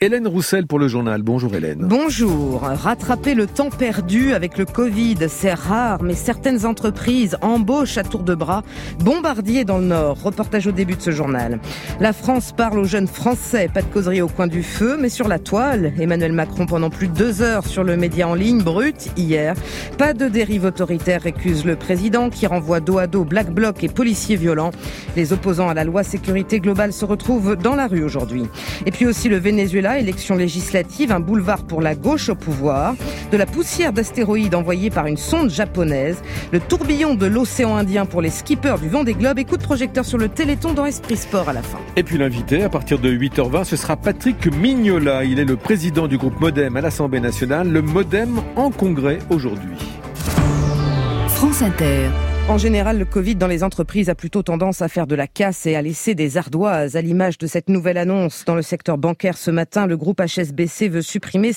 Hélène Roussel pour le journal. Bonjour Hélène. Bonjour. Rattraper le temps perdu avec le Covid, c'est rare, mais certaines entreprises embauchent à tour de bras. Bombardier dans le Nord. Reportage au début de ce journal. La France parle aux jeunes Français. Pas de causerie au coin du feu, mais sur la toile. Emmanuel Macron pendant plus de 2 heures sur le média en ligne Brut hier. Pas de dérive autoritaire, récuse le président qui renvoie dos à dos Black Bloc et policiers violents. Les opposants à la loi sécurité globale se retrouvent dans la rue aujourd'hui. Et puis aussi le Venezuela, élection législative, un boulevard pour la gauche au pouvoir, de la poussière d'astéroïdes envoyée par une sonde japonaise, le tourbillon de l'océan Indien pour les skippers du Vendée Globe et coup de projecteur sur le Téléthon dans Esprit Sport à la fin. Et puis l'invité, à partir de 8h20, ce sera Patrick Mignola. Il est le président du groupe Modem à l'Assemblée nationale. Le Modem en congrès aujourd'hui. France Inter. En général, le Covid dans les entreprises a plutôt tendance à faire de la casse et à laisser des ardoises. À l'image de cette nouvelle annonce dans le secteur bancaire ce matin, le groupe HSBC veut supprimer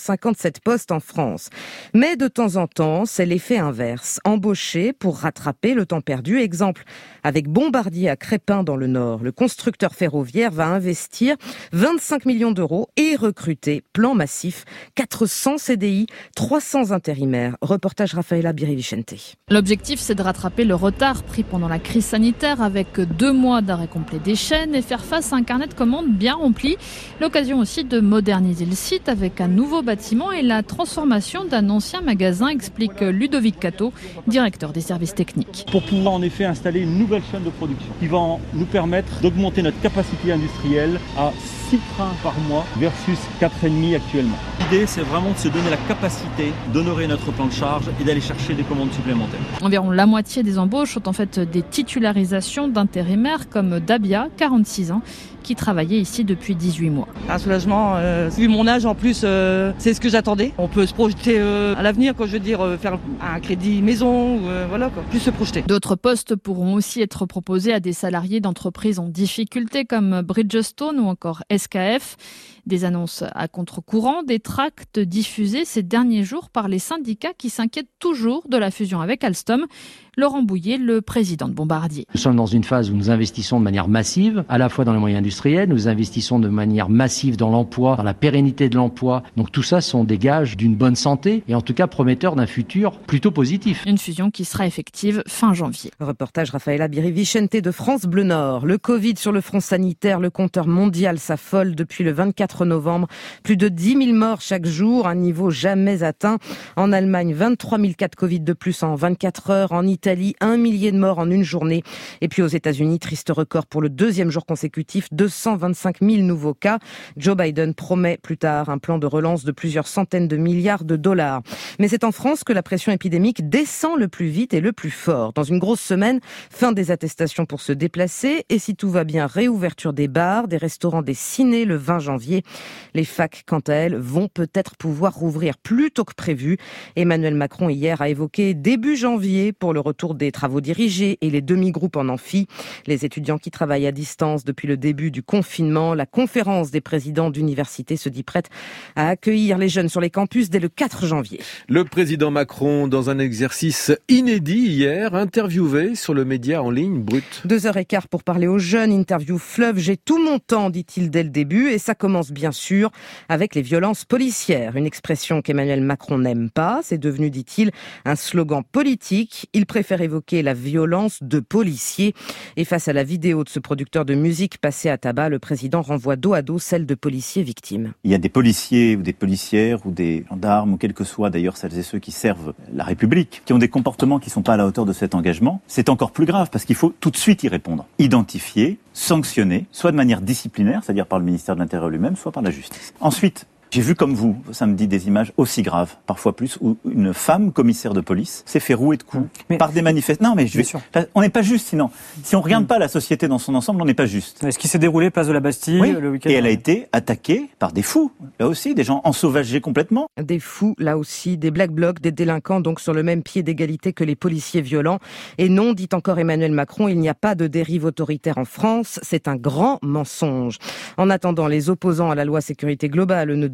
557 postes en France. Mais de temps en temps, c'est l'effet inverse. Embaucher pour rattraper le temps perdu. Exemple, avec Bombardier à Crespin dans le Nord, le constructeur ferroviaire va investir 25 millions d'euros et recruter, plan massif, 400 CDI, 300 intérimaires. Reportage Rafaela Birivicente. L'objectif, c'est de rattraper le retard pris pendant la crise sanitaire avec 2 mois d'arrêt complet des chaînes et faire face à un carnet de commandes bien rempli. L'occasion aussi de moderniser le site avec un nouveau bâtiment et la transformation d'un ancien magasin, explique Ludovic Cato, directeur des services techniques. Pour pouvoir en effet installer une nouvelle chaîne de production qui va nous permettre d'augmenter notre capacité industrielle à 6 trains par mois versus 4,5 actuellement. L'idée, c'est vraiment de se donner la capacité d'honorer notre plan de charge et d'aller chercher des commandes supplémentaires. Environ la moitié des embauches sont en fait des titularisations d'intérimaires comme Dabia, 46 ans, qui travaillait ici depuis 18 mois. Un soulagement, vu mon âge en plus, c'est ce que j'attendais. On peut se projeter à l'avenir, quand je veux dire, faire un crédit maison, voilà quoi, plus se projeter. D'autres postes pourront aussi être proposés à des salariés d'entreprises en difficulté comme Bridgestone ou encore SKF. Des annonces à contre-courant, des tracts diffusés ces derniers jours par les syndicats qui s'inquiètent toujours de la fusion avec Alstom. Laurent Bouillet, le président de Bombardier. Nous sommes dans une phase où nous investissons de manière massive, à la fois dans les moyens industriels, nous investissons de manière massive dans l'emploi, dans la pérennité de l'emploi. Donc tout ça sont des gages d'une bonne santé et en tout cas prometteurs d'un futur plutôt positif. Une fusion qui sera effective fin janvier. Reportage Rafaela Birivicente de France Bleu Nord. Le Covid sur le front sanitaire, le compteur mondial s'affole depuis le 24 novembre. Plus de 10 000 morts chaque jour, un niveau jamais atteint. En Allemagne, 23 000 cas de Covid de plus en 24 heures. En Italie, 1 millier de morts en une journée. Et puis aux États-Unis, triste record pour le 2e jour consécutif, 225 000 nouveaux cas. Joe Biden promet plus tard un plan de relance de plusieurs centaines de milliards de dollars. Mais c'est en France que la pression épidémique descend le plus vite et le plus fort. Dans une grosse semaine, fin des attestations pour se déplacer et si tout va bien, réouverture des bars, des restaurants, des cinés le 20 janvier. Les facs, quant à elles, vont peut-être pouvoir rouvrir plus tôt que prévu. Emmanuel Macron hier a évoqué début janvier pour le retour des travaux dirigés et les demi-groupes en amphi. Les étudiants qui travaillent à distance depuis le début du confinement, la conférence des présidents d'université se dit prête à accueillir les jeunes sur les campus dès le 4 janvier. Le président Macron, dans un exercice inédit hier, interviewé sur le média en ligne Brut. 2h15 pour parler aux jeunes, interview fleuve, j'ai tout mon temps, dit-il dès le début, et ça commence bien sûr avec les violences policières. Une expression qu'Emmanuel Macron n'aime pas, c'est devenu, dit-il, un slogan politique. Il préfère évoquer la violence de policiers. Et face à la vidéo de ce producteur de musique passé à tabac, le président renvoie dos à dos celle de policiers victimes. Il y a des policiers ou des policières ou des gendarmes ou quels que soient d'ailleurs celles et ceux qui servent la République, qui ont des comportements qui ne sont pas à la hauteur de cet engagement. C'est encore plus grave parce qu'il faut tout de suite y répondre. Identifier, sanctionner, soit de manière disciplinaire, c'est-à-dire par le ministère de l'Intérieur lui-même, soit par la justice. Ensuite, j'ai vu comme vous, samedi, des images aussi graves, parfois plus, où une femme commissaire de police s'est fait rouer de coups par des manifestants. Non, mais on n'est pas juste sinon. Si on ne regarde pas la société dans son ensemble, on n'est pas juste. Est-ce qui s'est déroulé place de la Bastille le week-end? Et elle a été attaquée par des fous, là aussi, des gens ensauvagés complètement. Des fous, là aussi, des black blocs, des délinquants, donc sur le même pied d'égalité que les policiers violents. Et non, dit encore Emmanuel Macron, il n'y a pas de dérive autoritaire en France. C'est un grand mensonge. En attendant, les opposants à la loi sécurité globale ne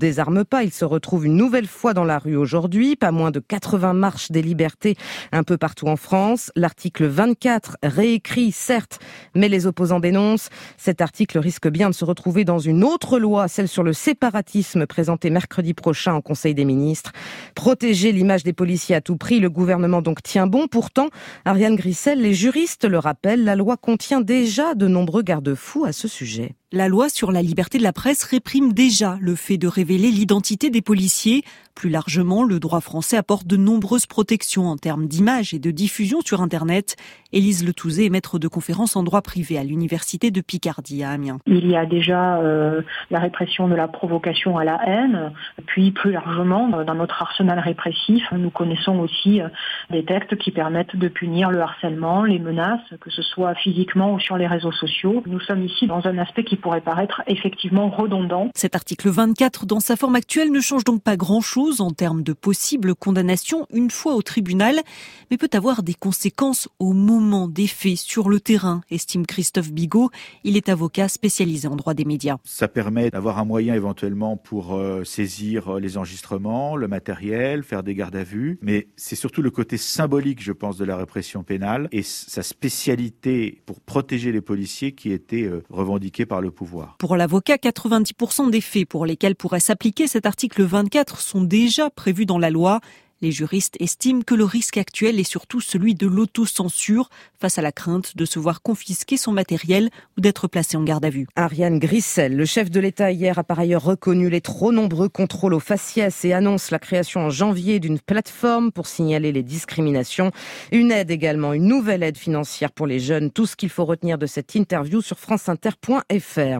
désarme pas. Ils se retrouvent une nouvelle fois dans la rue aujourd'hui. Pas moins de 80 marches des libertés un peu partout en France. L'article 24, réécrit certes, mais les opposants dénoncent. Cet article risque bien de se retrouver dans une autre loi, celle sur le séparatisme présentée mercredi prochain en Conseil des ministres. Protéger l'image des policiers à tout prix, le gouvernement donc tient bon. Pourtant, Ariane Grissel, les juristes le rappellent, la loi contient déjà de nombreux garde-fous à ce sujet. La loi sur la liberté de la presse réprime déjà le fait de révéler l'identité des policiers. Plus largement, le droit français apporte de nombreuses protections en termes d'image et de diffusion sur Internet. Élise Letouzé est maître de conférences en droit privé à l'université de Picardie à Amiens. Il y a déjà la répression de la provocation à la haine. Puis plus largement, dans notre arsenal répressif, nous connaissons aussi des textes qui permettent de punir le harcèlement, les menaces, que ce soit physiquement ou sur les réseaux sociaux. Nous sommes ici dans un aspect qui pourrait paraître effectivement redondant. Cet article 24, dans sa forme actuelle, ne change donc pas grand-chose en termes de possible condamnation une fois au tribunal, mais peut avoir des conséquences au moment des faits sur le terrain, estime Christophe Bigot. Il est avocat spécialisé en droit des médias. Ça permet d'avoir un moyen éventuellement pour saisir les enregistrements, le matériel, faire des gardes à vue, mais c'est surtout le côté symbolique, je pense, de la répression pénale et sa spécialité pour protéger les policiers qui était revendiquée par le pouvoir. Pour l'avocat, 90% des faits pour lesquels pourrait s'appliquer cet article 24 sont déjà prévus dans la loi. Les juristes estiment que le risque actuel est surtout celui de l'autocensure face à la crainte de se voir confisquer son matériel ou d'être placé en garde à vue. Ariane Grissel, le chef de l'État hier, a par ailleurs reconnu les trop nombreux contrôles au faciès et annonce la création en janvier d'une plateforme pour signaler les discriminations. Une aide également, une nouvelle aide financière pour les jeunes. Tout ce qu'il faut retenir de cette interview sur franceinter.fr.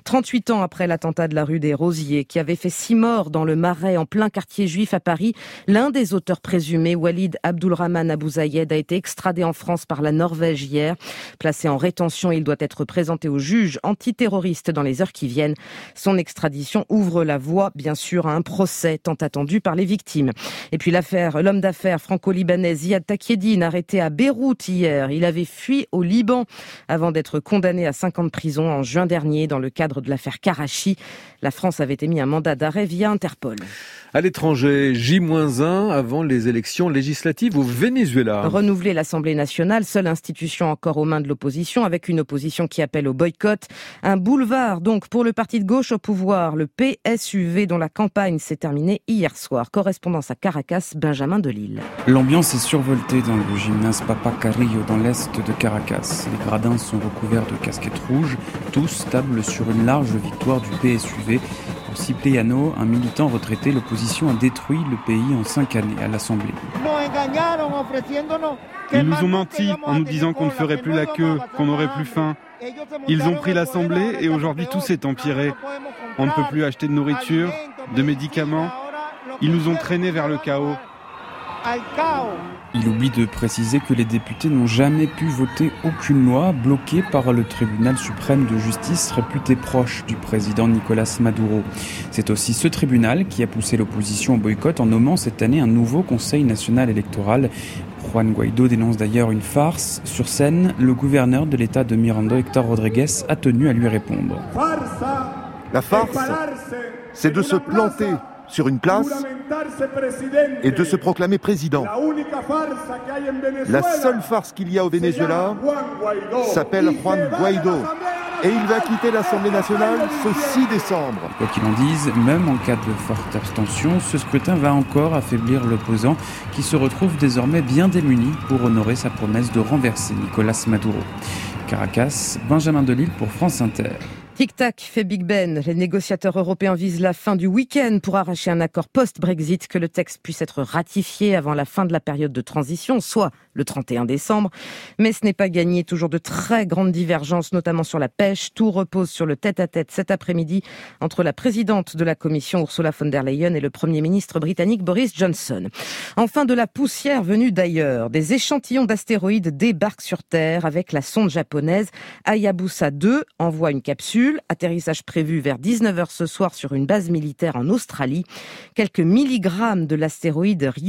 38 ans après l'attentat de la rue des Rosiers qui avait fait 6 morts dans le Marais en plein quartier juif à Paris, l'un des auteurs présumés, Walid Abdulrahman Abou Zayed, a été extradé en France par la Norvège hier. Placé en rétention, il doit être présenté au juge antiterroriste dans les heures qui viennent. Son extradition ouvre la voie, bien sûr, à un procès tant attendu par les victimes. Et puis l'homme d'affaires franco-libanais Ziad Takieddine, arrêté à Beyrouth hier. Il avait fui au Liban avant d'être condamné à 5 ans de prison en juin dernier dans le cadre de l'affaire Karachi. La France avait émis un mandat d'arrêt via Interpol. À l'étranger, J-1 avant les élections législatives au Venezuela. Renouveler l'Assemblée nationale, seule institution encore aux mains de l'opposition, avec une opposition qui appelle au boycott. Un boulevard donc pour le parti de gauche au pouvoir, le PSUV, dont la campagne s'est terminée hier soir. Correspondance à Caracas, Benjamin Delille. L'ambiance est survoltée dans le gymnase Papa Carrillo dans l'est de Caracas. Les gradins sont recouverts de casquettes rouges. Tous tablent sur une large victoire du PSUV. Pour Cipriano, un militant retraité, l'opposition a détruit le pays en 5 années à l'Assemblée. Ils nous ont menti en nous disant qu'on ne ferait plus la queue, qu'on n'aurait plus faim. Ils ont pris l'Assemblée et aujourd'hui tout s'est empiré. On ne peut plus acheter de nourriture, de médicaments. Ils nous ont traînés vers le chaos. Il oublie de préciser que les députés n'ont jamais pu voter aucune loi bloquée par le tribunal suprême de justice réputé proche du président Nicolás Maduro. C'est aussi ce tribunal qui a poussé l'opposition au boycott en nommant cette année un nouveau conseil national électoral. Juan Guaidó dénonce d'ailleurs une farce. Sur scène, le gouverneur de l'État de Miranda, Héctor Rodriguez, a tenu à lui répondre. La farce, c'est de se planter sur une place et de se proclamer président. La seule farce qu'il y a au Venezuela s'appelle Juan Guaidó. Et il va quitter l'Assemblée nationale ce 6 décembre. Quoi qu'il en dise, même en cas de forte abstention, ce scrutin va encore affaiblir l'opposant qui se retrouve désormais bien démuni pour honorer sa promesse de renverser Nicolás Maduro. Caracas, Benjamin Delille pour France Inter. Tic-tac fait Big Ben. Les négociateurs européens visent la fin du week-end pour arracher un accord post-Brexit, que le texte puisse être ratifié avant la fin de la période de transition, soit le 31 décembre. Mais ce n'est pas gagné. Toujours de très grandes divergences, notamment sur la pêche. Tout repose sur le tête-à-tête cet après-midi entre la présidente de la Commission, Ursula von der Leyen, et le Premier ministre britannique Boris Johnson. Enfin, de la poussière venue d'ailleurs. Des échantillons d'astéroïdes débarquent sur Terre avec la sonde japonaise Hayabusa 2 envoie une capsule. Atterrissage prévu vers 19h ce soir sur une base militaire en Australie. Quelques milligrammes de l'astéroïde Ryugu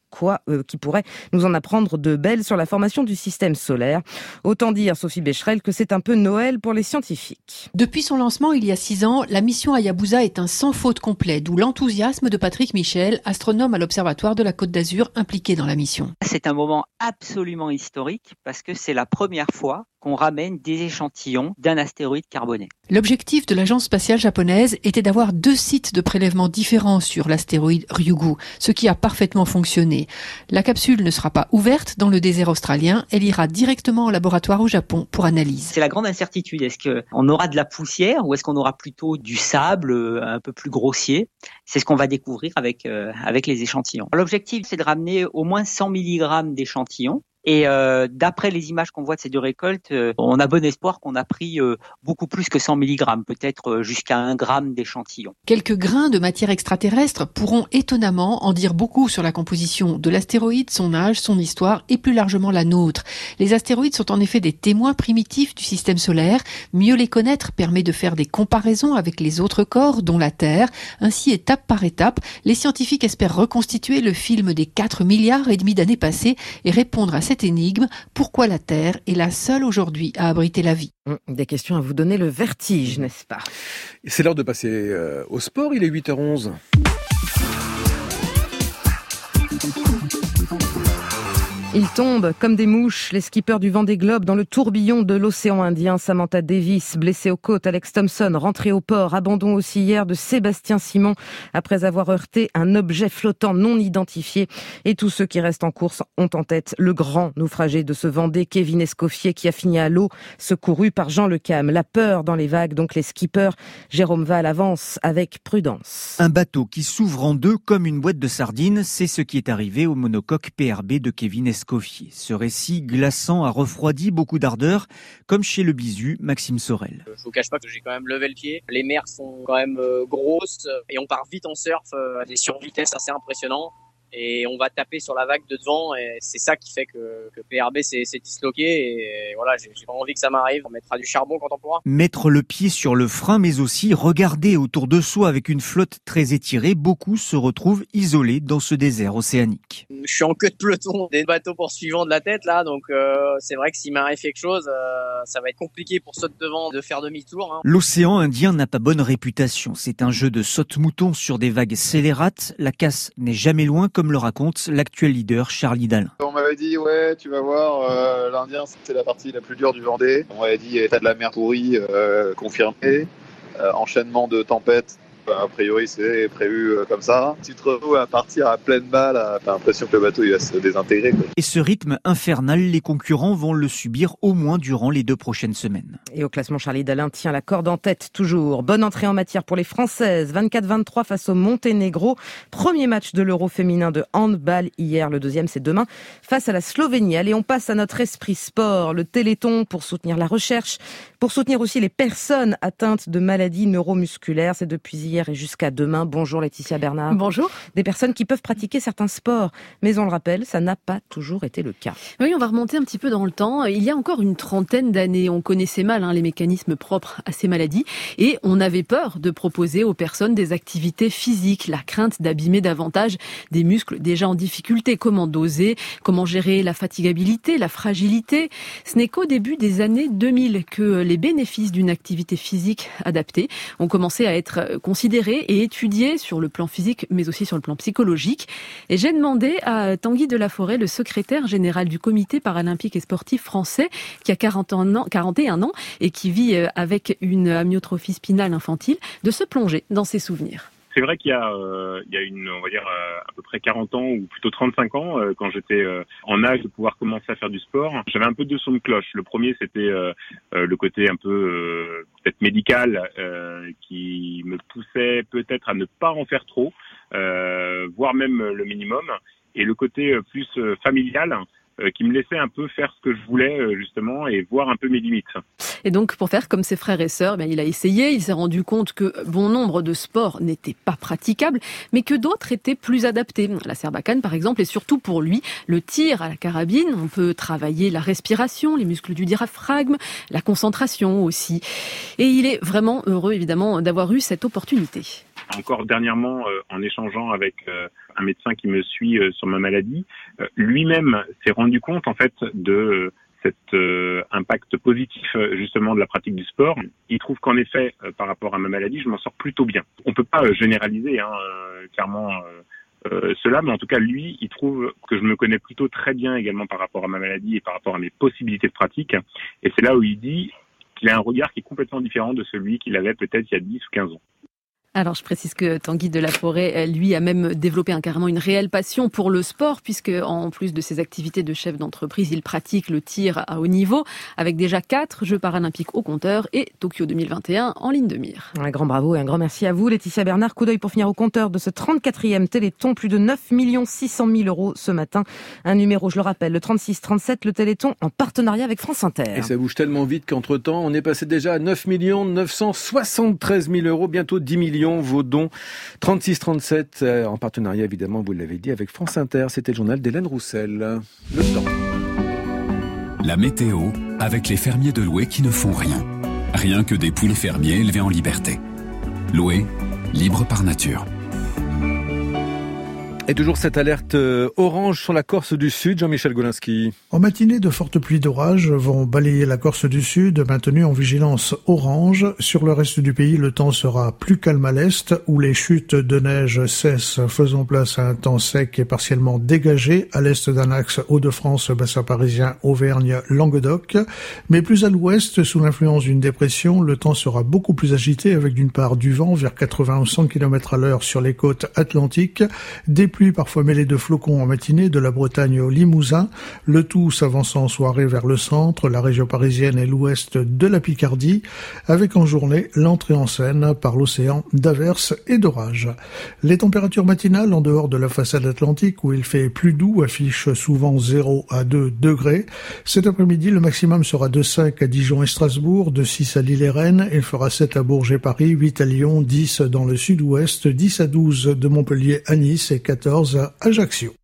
qui pourrait nous en apprendre de belles sur la formation du système solaire. Autant dire, Sophie Becherel, que c'est un peu Noël pour les scientifiques. Depuis son lancement il y a 6 ans, la mission Hayabusa est un sans faute complet, d'où l'enthousiasme de Patrick Michel, astronome à l'Observatoire de la Côte d'Azur impliqué dans la mission. C'est un moment absolument historique parce que c'est la première fois qu'on ramène des échantillons d'un astéroïde carboné. L'objectif de l'agence spatiale japonaise était d'avoir 2 sites de prélèvement différents sur l'astéroïde Ryugu, ce qui a parfaitement fonctionné. La capsule ne sera pas ouverte dans le désert australien, elle ira directement au laboratoire au Japon pour analyse. C'est la grande incertitude, est-ce qu'on aura de la poussière ou est-ce qu'on aura plutôt du sable un peu plus grossier ? C'est ce qu'on va découvrir avec les échantillons. L'objectif, c'est de ramener au moins 100 mg d'échantillons. Et d'après les images qu'on voit de ces 2 récoltes, on a bon espoir qu'on a pris beaucoup plus que 100 mg, peut-être jusqu'à 1 gramme d'échantillon. Quelques grains de matière extraterrestre pourront étonnamment en dire beaucoup sur la composition de l'astéroïde, son âge, son histoire et plus largement la nôtre. Les astéroïdes sont en effet des témoins primitifs du système solaire. Mieux les connaître permet de faire des comparaisons avec les autres corps, dont la Terre. Ainsi, étape par étape, les scientifiques espèrent reconstituer le film des 4,5 milliards d'années passées et répondre à cette énigme, pourquoi la Terre est la seule aujourd'hui à abriter la vie. Des questions à vous donner le vertige, n'est-ce pas ? C'est l'heure de passer au sport, il est 8h11. Ils tombent comme des mouches, les skippers du Vendée Globe dans le tourbillon de l'océan Indien. Samantha Davis, blessée aux côtes, Alex Thompson, rentré au port. Abandon aussi hier de Sébastien Simon après avoir heurté un objet flottant non identifié. Et tous ceux qui restent en course ont en tête le grand naufragé de ce Vendée, Kevin Escoffier, qui a fini à l'eau, secouru par Jean Le Cam. La peur dans les vagues, donc les skippers. Jérôme Val avance avec prudence. Un bateau qui s'ouvre en 2 comme une boîte de sardines, c'est ce qui est arrivé au monocoque PRB de Kevin Escoffier. Ce récit glaçant a refroidi beaucoup d'ardeur, comme chez le bisu Maxime Sorel. Je vous cache pas que j'ai quand même levé le pied. Les mers sont quand même grosses et on part vite en surf, à des survitesses assez impressionnants. Et on va taper sur la vague de devant et c'est ça qui fait que PRB s'est disloqué et voilà, j'ai pas envie que ça m'arrive. On mettra du charbon quand on pourra. Mettre le pied sur le frein mais aussi regarder autour de soi avec une flotte très étirée, beaucoup se retrouvent isolés dans ce désert océanique. Je suis en queue de peloton des bateaux poursuivants de la tête là, donc c'est vrai que s'il m'arrive quelque chose, ça va être compliqué pour ceux de devant de faire demi-tour. Hein. L'océan Indien n'a pas bonne réputation, c'est un jeu de saute-mouton sur des vagues scélérates, la casse n'est jamais loin comme le raconte l'actuel leader Charlie Dalin. On m'avait dit ouais tu vas voir l'Indien c'est la partie la plus dure du Vendée. On m'avait dit état de la mer pourrie confirmé, enchaînement de tempêtes. A priori, c'est prévu comme ça. Tu te retrouves à partir à pleine balle, t'as l'impression que le bateau il va se désintégrer. Quoi. Et ce rythme infernal, les concurrents vont le subir au moins durant les 2 prochaines semaines. Et au classement, Charlie Dalin tient la corde en tête toujours. Bonne entrée en matière pour les Françaises. 24-23 face au Monténégro. Premier match de l'Euro féminin de handball hier. Le deuxième, c'est demain face à la Slovénie. Allez, on passe à notre esprit sport. Le Téléthon pour soutenir la recherche, pour soutenir aussi les personnes atteintes de maladies neuromusculaires. C'est depuis hier et jusqu'à demain. Bonjour Laetitia Bernard. Bonjour. Des personnes qui peuvent pratiquer certains sports, mais on le rappelle, ça n'a pas toujours été le cas. Oui, on va remonter un petit peu dans le temps. Il y a encore une trentaine d'années, on connaissait mal les mécanismes propres à ces maladies et on avait peur de proposer aux personnes des activités physiques, la crainte d'abîmer davantage des muscles déjà en difficulté. Comment doser, comment gérer la fatigabilité, la fragilité. Ce n'est qu'au début des années 2000 que les bénéfices d'une activité physique adaptée ont commencé à être considérés et étudiés sur le plan physique, mais aussi sur le plan psychologique. Et j'ai demandé à Tanguy Delaforêt, le secrétaire général du Comité paralympique et sportif français, qui a 41 ans et qui vit avec une amyotrophie spinale infantile, de se plonger dans ses souvenirs. C'est vrai qu'il y a on va dire à peu près 40 ans ou plutôt 35 ans, quand j'étais en âge de pouvoir commencer à faire du sport, j'avais un peu 2 sons de cloche. Le premier, c'était le côté un peu peut-être médical qui me poussait peut-être à ne pas en faire trop, voire même le minimum, et le côté plus familial qui me laissait un peu faire ce que je voulais justement et voir un peu mes limites. Et donc pour faire comme ses frères et sœurs, il a essayé, il s'est rendu compte que bon nombre de sports n'étaient pas praticables, mais que d'autres étaient plus adaptés. La serbacane par exemple, et surtout pour lui, le tir à la carabine, on peut travailler la respiration, les muscles du diaphragme, la concentration aussi. Et il est vraiment heureux évidemment d'avoir eu cette opportunité. encore dernièrement en échangeant avec un médecin qui me suit sur ma maladie, lui-même s'est rendu compte en fait de cet impact positif justement de la pratique du sport. Il trouve qu'en effet, par rapport à ma maladie, je m'en sors plutôt bien. On peut pas généraliser clairement cela, mais en tout cas, lui, il trouve que je me connais plutôt très bien également par rapport à ma maladie et par rapport à mes possibilités de pratique. Et c'est là où il dit qu'il a un regard qui est complètement différent de celui qu'il avait peut-être il y a 10 ou 15 ans. Alors, je précise que Tanguy de la Forêt, lui, a même développé carrément une réelle passion pour le sport, puisque en plus de ses activités de chef d'entreprise, il pratique le tir à haut niveau, avec déjà 4 Jeux paralympiques au compteur et Tokyo 2021 en ligne de mire. Un grand bravo et un grand merci à vous, Laetitia Bernard. Coup d'œil pour finir au compteur de ce 34e Téléthon, plus de 9 600 000 € ce matin. Un numéro, je le rappelle, le 36-37, le Téléthon en partenariat avec France Inter. Et ça bouge tellement vite qu'entre-temps, on est passé déjà à 9 973 000 €, bientôt 10 millions. Vos dons 36-37 en partenariat évidemment, vous l'avez dit, avec France Inter. C'était le journal d'Hélène Roussel. Le temps. La météo avec les fermiers de Loué qui ne font rien. Rien que des poulets fermiers élevés en liberté. Loué, libre par nature. Et toujours cette alerte orange sur la Corse du Sud, Jean-Michel Golinski. En matinée, de fortes pluies d'orage vont balayer la Corse du Sud, maintenue en vigilance orange. Sur le reste du pays, le temps sera plus calme à l'est, où les chutes de neige cessent, faisant place à un temps sec et partiellement dégagé, à l'est d'un axe Hauts-de-France, bassin parisien, Auvergne, Languedoc. Mais plus à l'ouest, sous l'influence d'une dépression, le temps sera beaucoup plus agité, avec d'une part du vent vers 80 ou 100 km à l'heure sur les côtes atlantiques, des pluies parfois mêlées de flocons en matinée de la Bretagne au Limousin, le tout s'avançant en soirée vers le centre, la région parisienne et l'ouest de la Picardie, avec en journée l'entrée en scène par l'océan d'averses et d'orages. Les températures matinales en dehors de la façade atlantique où il fait plus doux affichent souvent 0 à 2 degrés. Cet après-midi, le maximum sera de 5 à Dijon et Strasbourg, de 6 à Lille et Rennes, il fera 7 à Bourges et Paris, 8 à Lyon, 10 dans le sud-ouest, 10 à 12 de Montpellier à Nice et 14 à Ajaccio.